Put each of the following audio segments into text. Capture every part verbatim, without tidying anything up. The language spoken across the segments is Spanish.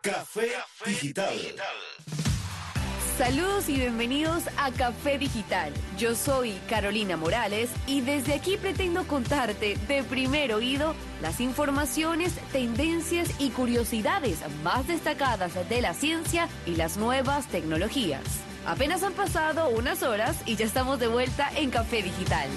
Café Digital. Saludos y bienvenidos a Café Digital. Yo soy Carolina Morales y desde aquí pretendo contarte de primer oído las informaciones, tendencias y curiosidades más destacadas de la ciencia y las nuevas tecnologías. Apenas han pasado unas horas y ya estamos de vuelta en Café Digital.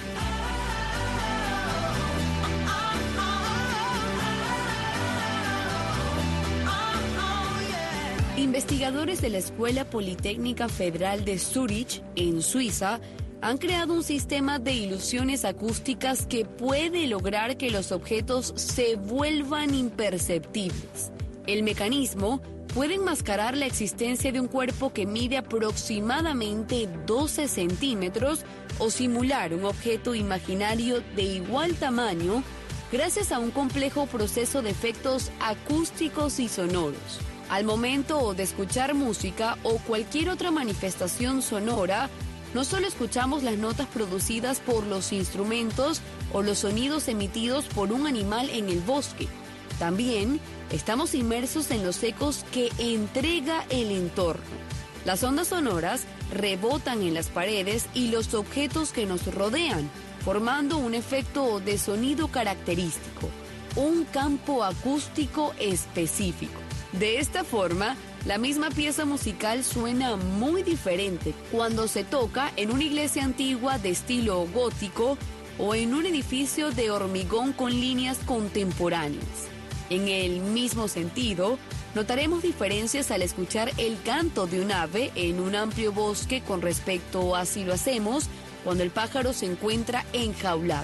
Investigadores de la Escuela Politécnica Federal de Zúrich, en Suiza, han creado un sistema de ilusiones acústicas que puede lograr que los objetos se vuelvan imperceptibles. El mecanismo puede enmascarar la existencia de un cuerpo que mide aproximadamente doce centímetros o simular un objeto imaginario de igual tamaño gracias a un complejo proceso de efectos acústicos y sonoros. Al momento de escuchar música o cualquier otra manifestación sonora, no solo escuchamos las notas producidas por los instrumentos o los sonidos emitidos por un animal en el bosque, también estamos inmersos en los ecos que entrega el entorno. Las ondas sonoras rebotan en las paredes y los objetos que nos rodean, formando un efecto de sonido característico, un campo acústico específico. De esta forma, la misma pieza musical suena muy diferente cuando se toca en una iglesia antigua de estilo gótico o en un edificio de hormigón con líneas contemporáneas. En el mismo sentido, notaremos diferencias al escuchar el canto de un ave en un amplio bosque con respecto a si lo hacemos cuando el pájaro se encuentra enjaulado.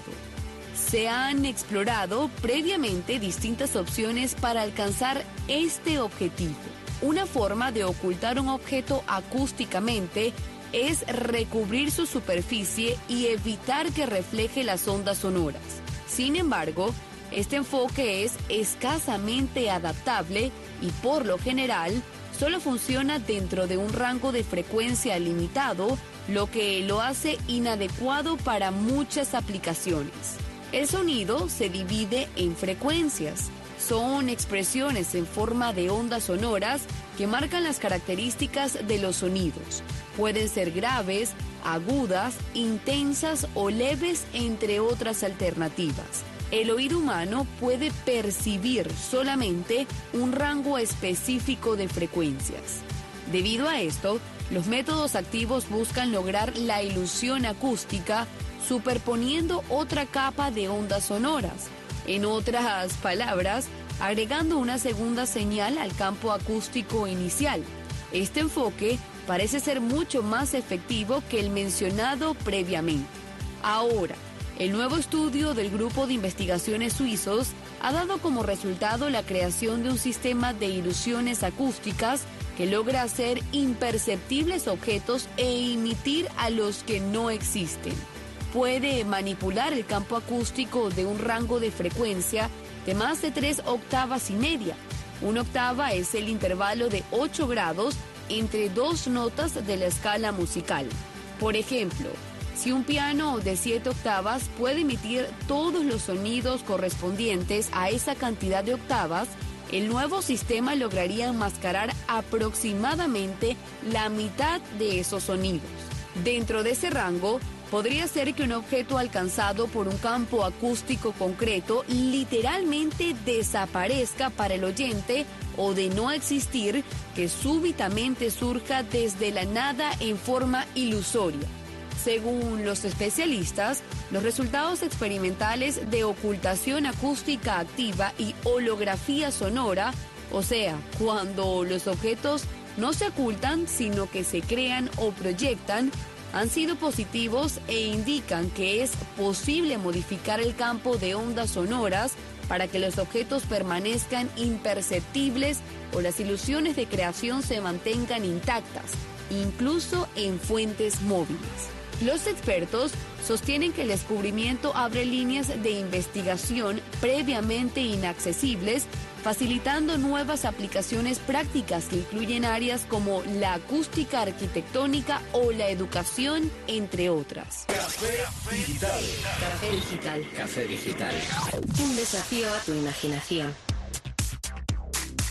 Se han explorado previamente distintas opciones para alcanzar este objetivo. Una forma de ocultar un objeto acústicamente es recubrir su superficie y evitar que refleje las ondas sonoras. Sin embargo, este enfoque es escasamente adaptable y por lo general solo funciona dentro de un rango de frecuencia limitado, lo que lo hace inadecuado para muchas aplicaciones. El sonido se divide en frecuencias. Son expresiones en forma de ondas sonoras que marcan las características de los sonidos. Pueden ser graves, agudas, intensas o leves, entre otras alternativas. El oído humano puede percibir solamente un rango específico de frecuencias. Debido a esto, los métodos activos buscan lograr la ilusión acústica superponiendo otra capa de ondas sonoras. En otras palabras, agregando una segunda señal al campo acústico inicial. Este enfoque parece ser mucho más efectivo que el mencionado previamente. Ahora, el nuevo estudio del grupo de investigaciones suizos ha dado como resultado la creación de un sistema de ilusiones acústicas que logra hacer imperceptibles objetos e imitar a los que no existen. Puede manipular el campo acústico de un rango de frecuencia de más de tres octavas y media. Una octava es el intervalo de ocho grados entre dos notas de la escala musical. Por ejemplo, si un piano de siete octavas puede emitir todos los sonidos correspondientes a esa cantidad de octavas, el nuevo sistema lograría enmascarar aproximadamente la mitad de esos sonidos. Dentro de ese rango, podría ser que un objeto alcanzado por un campo acústico concreto literalmente desaparezca para el oyente o de no existir, que súbitamente surja desde la nada en forma ilusoria. Según los especialistas, los resultados experimentales de ocultación acústica activa y holografía sonora, o sea, cuando los objetos no se ocultan sino que se crean o proyectan, han sido positivos e indican que es posible modificar el campo de ondas sonoras para que los objetos permanezcan imperceptibles o las ilusiones de creación se mantengan intactas, incluso en fuentes móviles. Los expertos sostienen que el descubrimiento abre líneas de investigación previamente inaccesibles, facilitando nuevas aplicaciones prácticas que incluyen áreas como la acústica arquitectónica o la educación, entre otras. Café Digital. Café Digital. Café Digital. Un desafío a tu imaginación.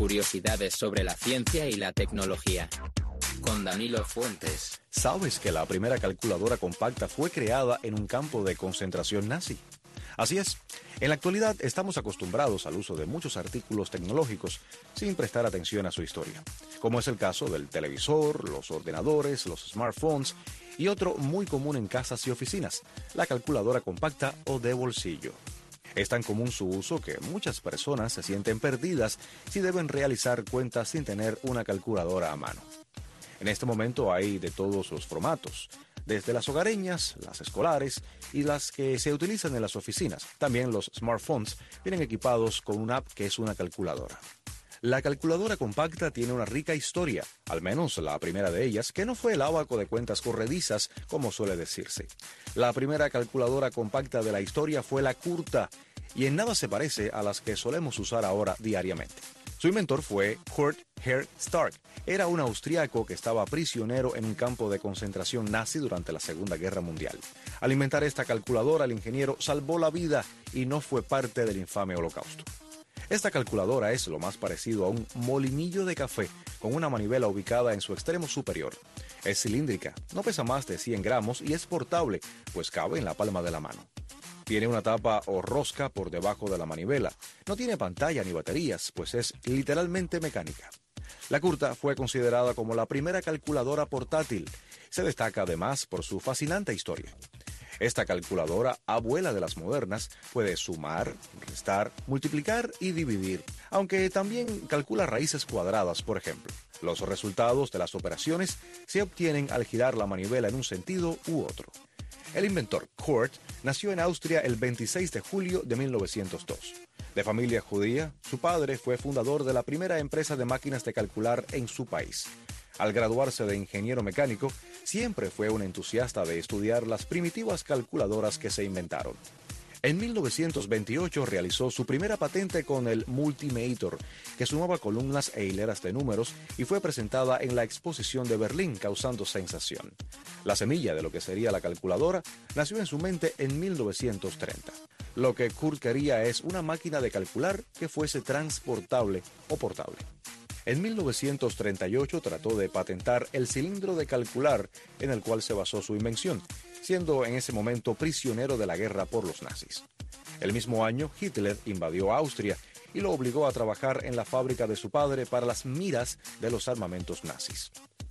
Curiosidades sobre la ciencia y la tecnología. Con Danilo Fuentes. ¿Sabes que la primera calculadora compacta fue creada en un campo de concentración nazi? Así es. En la actualidad estamos acostumbrados al uso de muchos artículos tecnológicos sin prestar atención a su historia, como es el caso del televisor, los ordenadores, los smartphones y otro muy común en casas y oficinas, la calculadora compacta o de bolsillo. Es tan común su uso que muchas personas se sienten perdidas si deben realizar cuentas sin tener una calculadora a mano. En este momento hay de todos los formatos, desde las hogareñas, las escolares y las que se utilizan en las oficinas. También los smartphones vienen equipados con una app que es una calculadora. La calculadora compacta tiene una rica historia, al menos la primera de ellas, que no fue el ábaco de cuentas corredizas, como suele decirse. La primera calculadora compacta de la historia fue la Curta, y en nada se parece a las que solemos usar ahora diariamente. Su inventor fue Kurt Herr Stark. Era un austriaco que estaba prisionero en un campo de concentración nazi durante la Segunda Guerra Mundial. Al inventar esta calculadora, el ingeniero salvó la vida y no fue parte del infame holocausto. Esta calculadora es lo más parecido a un molinillo de café con una manivela ubicada en su extremo superior. Es cilíndrica, no pesa más de cien gramos y es portable, pues cabe en la palma de la mano. Tiene una tapa o rosca por debajo de la manivela. No tiene pantalla ni baterías, pues es literalmente mecánica. La Curta fue considerada como la primera calculadora portátil. Se destaca además por su fascinante historia. Esta calculadora, abuela de las modernas, puede sumar, restar, multiplicar y dividir, aunque también calcula raíces cuadradas, por ejemplo. Los resultados de las operaciones se obtienen al girar la manivela en un sentido u otro. El inventor, Kurt, nació en Austria el veintiséis de julio de mil novecientos dos. De familia judía, su padre fue fundador de la primera empresa de máquinas de calcular en su país. Al graduarse de ingeniero mecánico, siempre fue un entusiasta de estudiar las primitivas calculadoras que se inventaron. En mil novecientos veintiocho realizó su primera patente con el Multimator, que sumaba columnas e hileras de números y fue presentada en la exposición de Berlín, causando sensación. La semilla de lo que sería la calculadora nació en su mente en mil novecientos treinta. Lo que Kurt quería es una máquina de calcular que fuese transportable o portable. En mil novecientos treinta y ocho trató de patentar el cilindro de calcular en el cual se basó su invención, siendo en ese momento prisionero de la guerra por los nazis. El mismo año, Hitler invadió Austria y lo obligó a trabajar en la fábrica de su padre para las miras de los armamentos nazis.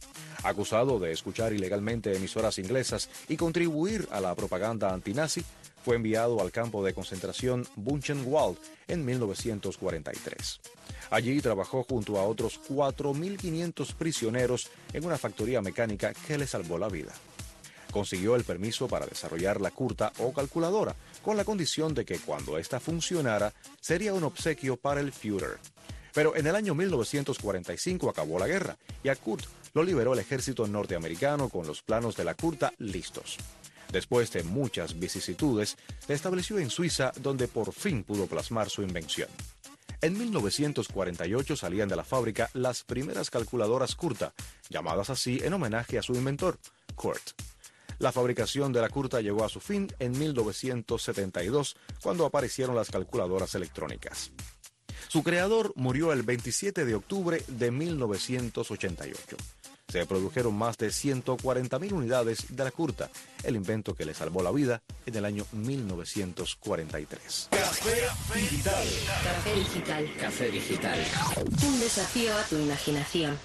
Acusado de escuchar ilegalmente emisoras inglesas y contribuir a la propaganda antinazi, fue enviado al campo de concentración Buchenwald en mil novecientos cuarenta y tres. Allí trabajó junto a otros cuatro mil quinientos prisioneros en una factoría mecánica que le salvó la vida. Consiguió el permiso para desarrollar la Curta o calculadora, con la condición de que cuando ésta funcionara sería un obsequio para el Führer. Pero en el año mil novecientos cuarenta y cinco acabó la guerra y a Kurt lo liberó el ejército norteamericano con los planos de la Curta listos. Después de muchas vicisitudes, se estableció en Suiza, donde por fin pudo plasmar su invención. En mil novecientos cuarenta y ocho salían de la fábrica las primeras calculadoras Curta, llamadas así en homenaje a su inventor, Kurt. La fabricación de la Curta llegó a su fin en mil novecientos setenta y dos, cuando aparecieron las calculadoras electrónicas. Su creador murió el veintisiete de octubre de mil novecientos ochenta y ocho. Se produjeron más de ciento cuarenta mil unidades de la Curta, el invento que le salvó la vida en el año mil novecientos cuarenta y tres. Café Digital. Café Digital. Café Digital. Un desafío a tu imaginación.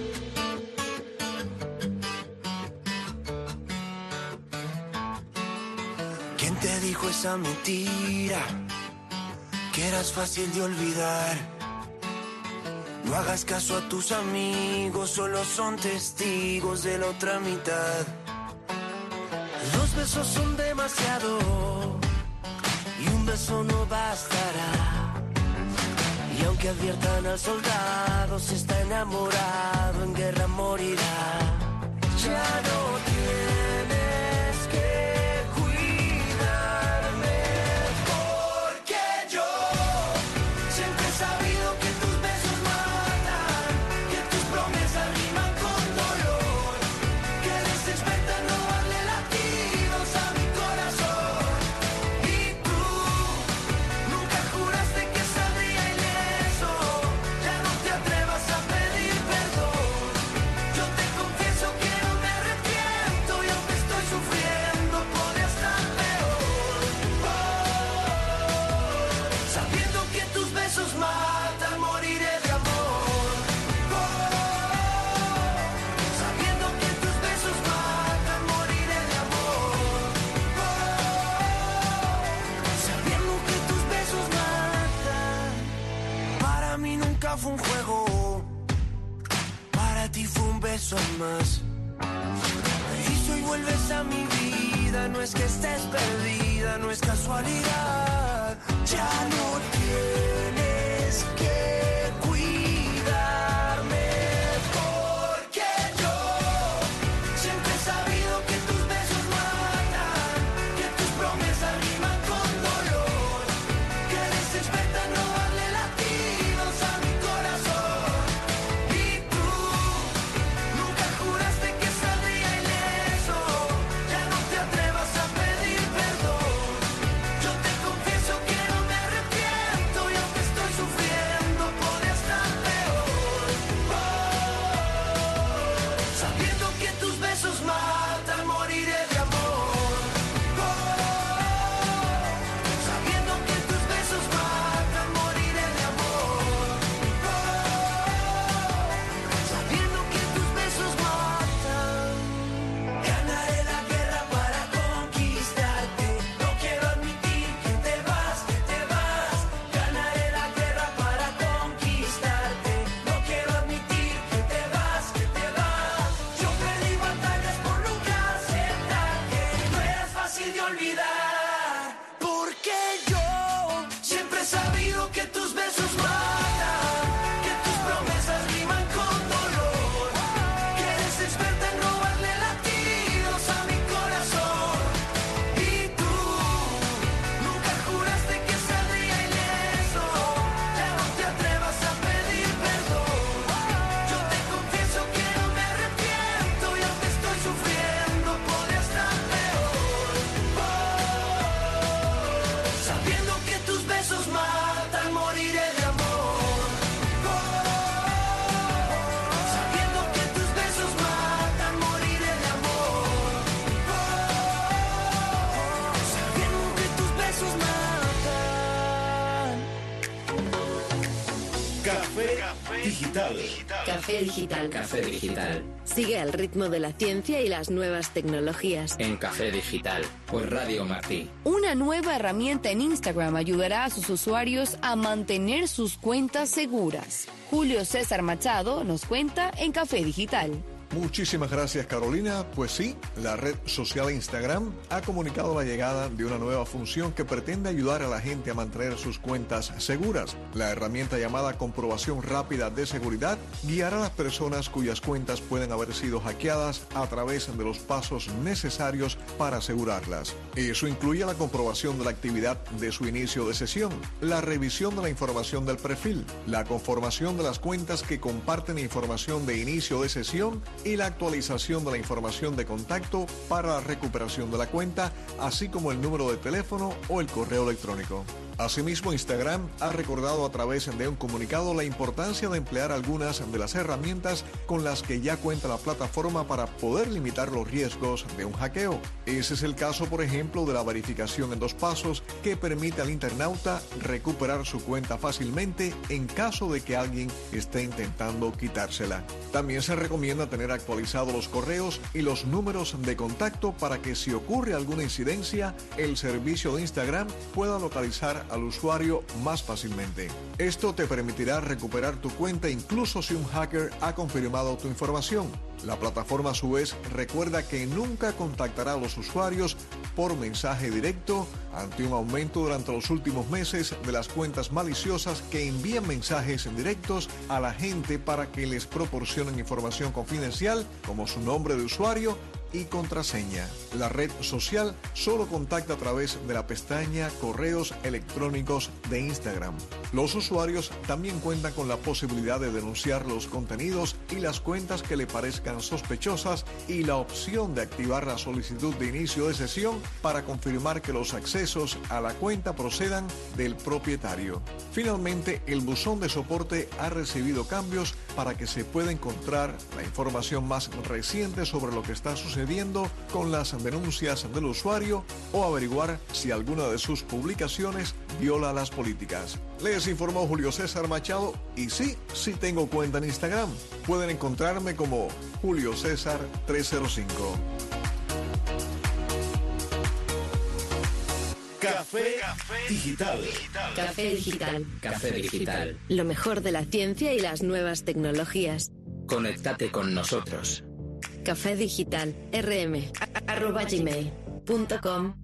¿Quién te dijo esa mentira? Que eras fácil de olvidar. No hagas caso a tus amigos, solo son testigos de la otra mitad. Dos besos son demasiado y un beso no bastará. Y aunque adviertan al soldado, si está enamorado, en guerra morirá. Ya no tienes que cuidarme, porque yo siempre he sabido que tus besos matan, que tus promesas riman con dolor, que eres experta en robarle latidos a mi corazón. Y tú nunca juraste que saldría ileso, ya no te atreves. nunca fue un juego, para ti fue un beso más. Y si hoy vuelves a mi vida, no es que estés perdida, no es casualidad. Ya no tienes que cuidarme, porque yo siempre he sabido que tus besos matan, que tus promesas riman con dolor, que eres experta en robarle latidos a mi corazón. Y tú nunca juraste que saldría ileso, ya no te atrevas a pedir perdón. Yo te confieso que no me arrepiento, y aunque estoy sufriendo podría estar peor. Oh, sabiendo que tus besos matan, moriré de amor. Oh, sabiendo que tus besos matan, moriré de amor. Oh, sabiendo que tus besos matan. Ganaré la guerra para conquistarte. No quiero admitir que te vas, que te vas. Ganaré la guerra para conquistarte. No quiero admitir que te vas, que te vas. Yo perdí batallas por nunca aceptar que no eras fácil de olvidar. Porque yo siempre he sabido que tus besos matan, que tus promesas riman con dolor, que eres experta en robarle latidos a mi corazón. Y tú nunca juraste que saldría ileso, ya no te atrevas a pedir perdón. Yo te confieso que no me arrepiento, y aunque estoy sufriendo podría estar peor. Oh, sabiendo que tus besos matan, moriré de amor. Oh, sabiendo que tus besos matan, moriré de amor. Oh, sabiendo que tus besos matan. Café Digital. Café Digital. Café Digital. Sigue al ritmo de la ciencia y las nuevas tecnologías. En Café Digital. Por Radio Martí. Una nueva herramienta en Instagram ayudará a sus usuarios a mantener sus cuentas seguras. Julio César Machado nos cuenta en Café Digital. Muchísimas gracias, Carolina. Pues sí, la red social Instagram ha comunicado la llegada de una nueva función que pretende ayudar a la gente a mantener sus cuentas seguras. La herramienta llamada comprobación rápida de seguridad guiará a las personas cuyas cuentas pueden haber sido hackeadas a través de los pasos necesarios para asegurarlas. Eso incluye la comprobación de la actividad de su inicio de sesión, la revisión de la información del perfil, la conformación de las cuentas que comparten información de inicio de sesión y la actualización de la información de contacto para la recuperación de la cuenta, así como el número de teléfono o el correo electrónico. Asimismo, Instagram ha recordado a través de un comunicado la importancia de emplear algunas de las herramientas con las que ya cuenta la plataforma para poder limitar los riesgos de un hackeo. Ese es el caso, por ejemplo, de la verificación en dos pasos, que permite al internauta recuperar su cuenta fácilmente en caso de que alguien esté intentando quitársela. También se recomienda tener actualizados los correos y los números de contacto para que, si ocurre alguna incidencia, el servicio de Instagram pueda localizar al usuario más fácilmente. Esto te permitirá recuperar tu cuenta incluso si un hacker ha confirmado tu información. La plataforma, a su vez, recuerda que nunca contactará a los usuarios por mensaje directo ante un aumento durante los últimos meses de las cuentas maliciosas que envían mensajes directos a la gente para que les proporcionen información confidencial como su nombre de usuario y contraseña. La red social solo contacta a través de la pestaña Correos electrónicos de Instagram. Los usuarios también cuentan con la posibilidad de denunciar los contenidos y las cuentas que le parezcan sospechosas y la opción de activar la solicitud de inicio de sesión para confirmar que los accesos a la cuenta procedan del propietario. Finalmente, el buzón de soporte ha recibido cambios para que se pueda encontrar la información más reciente sobre lo que está sucediendo con las denuncias del usuario o averiguar si alguna de sus publicaciones viola las políticas. Les informó Julio César Machado y sí, sí tengo cuenta en Instagram. Pueden encontrarme como Julio César trescientos cinco. Café Digital. Café Digital. Café Digital. Lo mejor de la ciencia y las nuevas tecnologías. Conéctate con nosotros. Café Digital. rm arroba gmail punto com.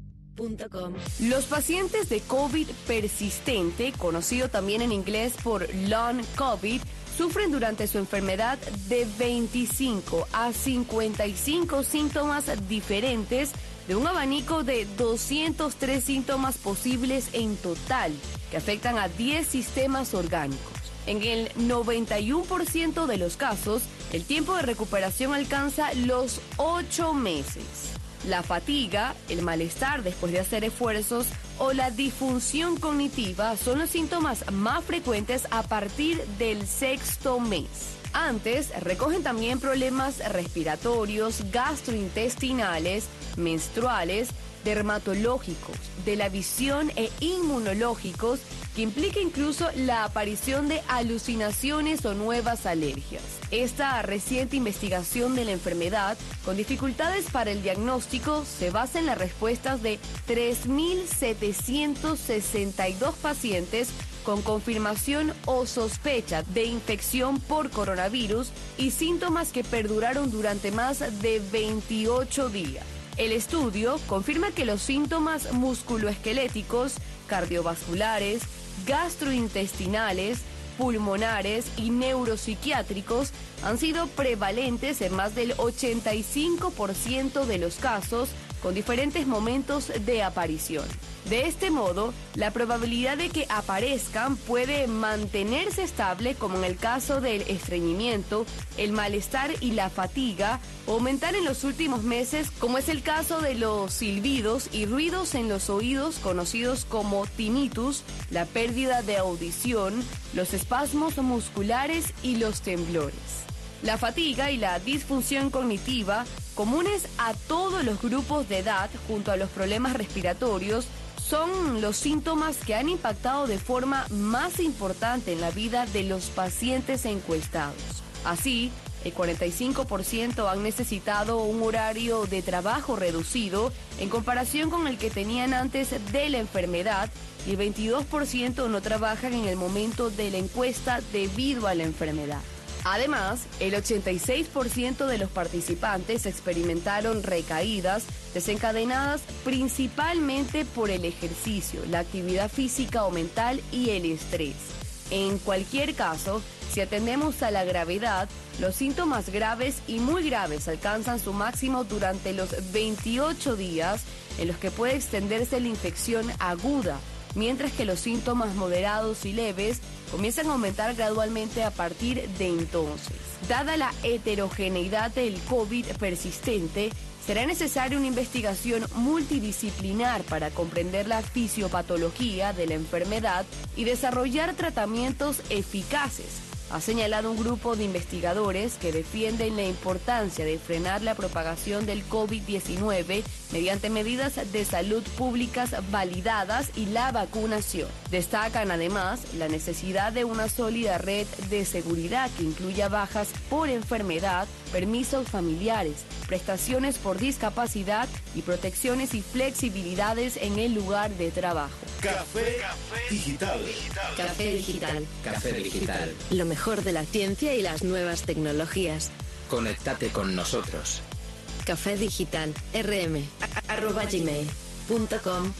Los pacientes de COVID persistente, conocido también en inglés por Long COVID, sufren durante su enfermedad de veinticinco a cincuenta y cinco síntomas diferentes, de un abanico de doscientos tres síntomas posibles en total, que afectan a diez sistemas orgánicos. En el noventa y uno por ciento de los casos, el tiempo de recuperación alcanza los ocho meses. La fatiga, el malestar después de hacer esfuerzos o la disfunción cognitiva son los síntomas más frecuentes a partir del sexto mes. Antes, recogen también problemas respiratorios, gastrointestinales, menstruales, dermatológicos, de la visión e inmunológicos, que implica incluso la aparición de alucinaciones o nuevas alergias. Esta reciente investigación de la enfermedad, con dificultades para el diagnóstico, se basa en las respuestas de tres mil setecientos sesenta y dos pacientes con confirmación o sospecha de infección por coronavirus y síntomas que perduraron durante más de veintiocho días. El estudio confirma que los síntomas musculoesqueléticos, cardiovasculares, gastrointestinales, pulmonares y neuropsiquiátricos han sido prevalentes en más del ochenta y cinco por ciento de los casos, con diferentes momentos de aparición. De este modo, la probabilidad de que aparezcan puede mantenerse estable, como en el caso del estreñimiento, el malestar y la fatiga, o aumentar en los últimos meses, como es el caso de los silbidos y ruidos en los oídos conocidos como tinnitus, la pérdida de audición, los espasmos musculares y los temblores. La fatiga y la disfunción cognitiva, comunes a todos los grupos de edad junto a los problemas respiratorios, son los síntomas que han impactado de forma más importante en la vida de los pacientes encuestados. Así, el cuarenta y cinco por ciento han necesitado un horario de trabajo reducido en comparación con el que tenían antes de la enfermedad, y el veintidós por ciento no trabajan en el momento de la encuesta debido a la enfermedad. Además, el ochenta y seis por ciento de los participantes experimentaron recaídas desencadenadas principalmente por el ejercicio, la actividad física o mental y el estrés. En cualquier caso, si atendemos a la gravedad, los síntomas graves y muy graves alcanzan su máximo durante los veintiocho días, en los que puede extenderse la infección aguda, mientras que los síntomas moderados y leves comienzan a aumentar gradualmente a partir de entonces. Dada la heterogeneidad del COVID persistente, será necesaria una investigación multidisciplinar para comprender la fisiopatología de la enfermedad y desarrollar tratamientos eficaces, ha señalado un grupo de investigadores que defienden la importancia de frenar la propagación del COVID diecinueve mediante medidas de salud públicas validadas y la vacunación. Destacan además la necesidad de una sólida red de seguridad que incluya bajas por enfermedad, permisos familiares, prestaciones por discapacidad y protecciones y flexibilidades en el lugar de trabajo. Café Digital. Café Digital. Café Digital. Lo mejor de la ciencia y las nuevas tecnologías. Conéctate con nosotros. Café Digital. rm arroba gmail punto com.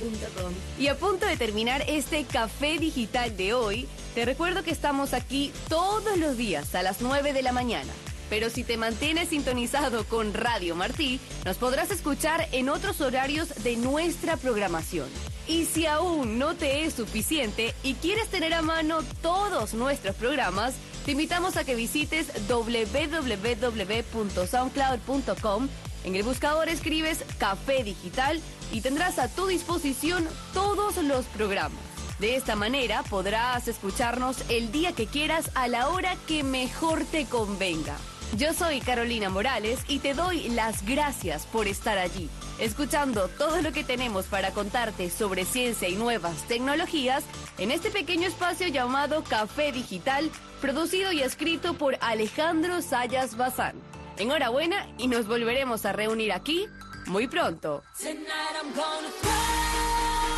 Y a punto de terminar este Café Digital de hoy, te recuerdo que estamos aquí todos los días a las nueve de la mañana. Pero si te mantienes sintonizado con Radio Martí, nos podrás escuchar en otros horarios de nuestra programación. Y si aún no te es suficiente y quieres tener a mano todos nuestros programas, te invitamos a que visites doble u doble u doble u punto soundcloud punto com. En el buscador escribes Café Digital y tendrás a tu disposición todos los programas. De esta manera podrás escucharnos el día que quieras, a la hora que mejor te convenga. Yo soy Carolina Morales y te doy las gracias por estar allí, escuchando todo lo que tenemos para contarte sobre ciencia y nuevas tecnologías en este pequeño espacio llamado Café Digital, producido y escrito por Alejandro Sayas Bazán. Enhorabuena y nos volveremos a reunir aquí muy pronto. Tonight I'm gonna throw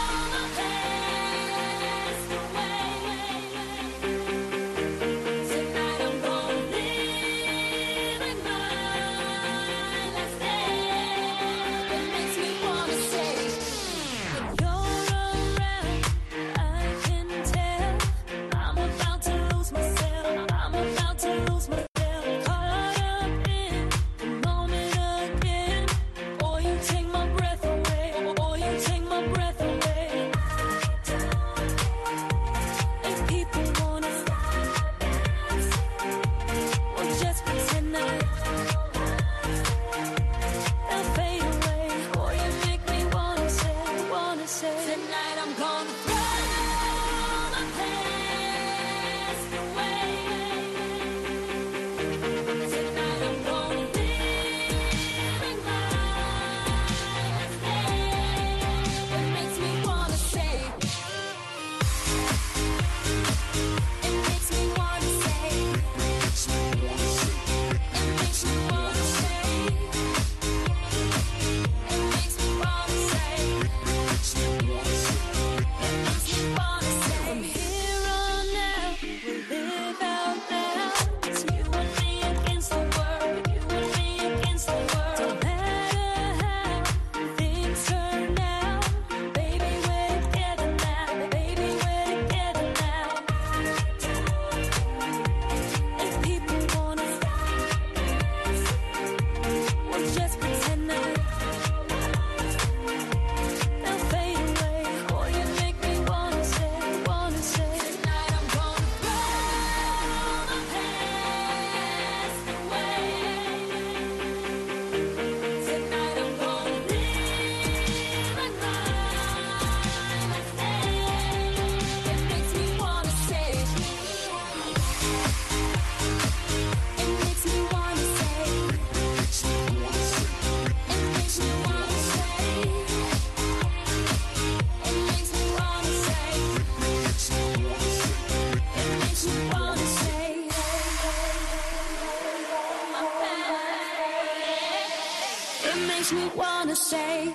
makes me wanna say.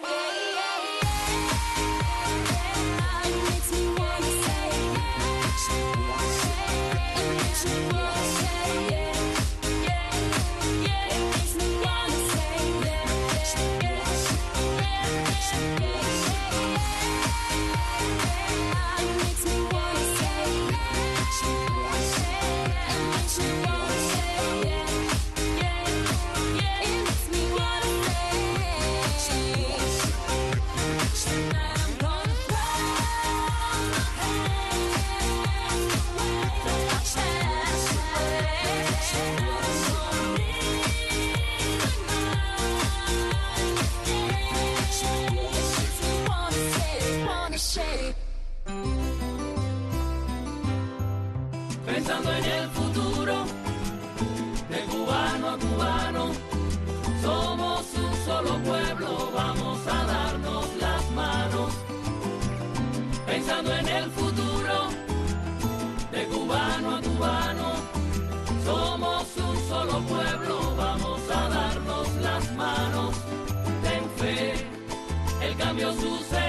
Pensando en el futuro, de cubano a cubano, somos un solo pueblo, vamos a darnos las manos. Pensando en el futuro, de cubano a cubano, somos un solo pueblo, vamos a darnos las manos. Ten fe, el cambio sucede.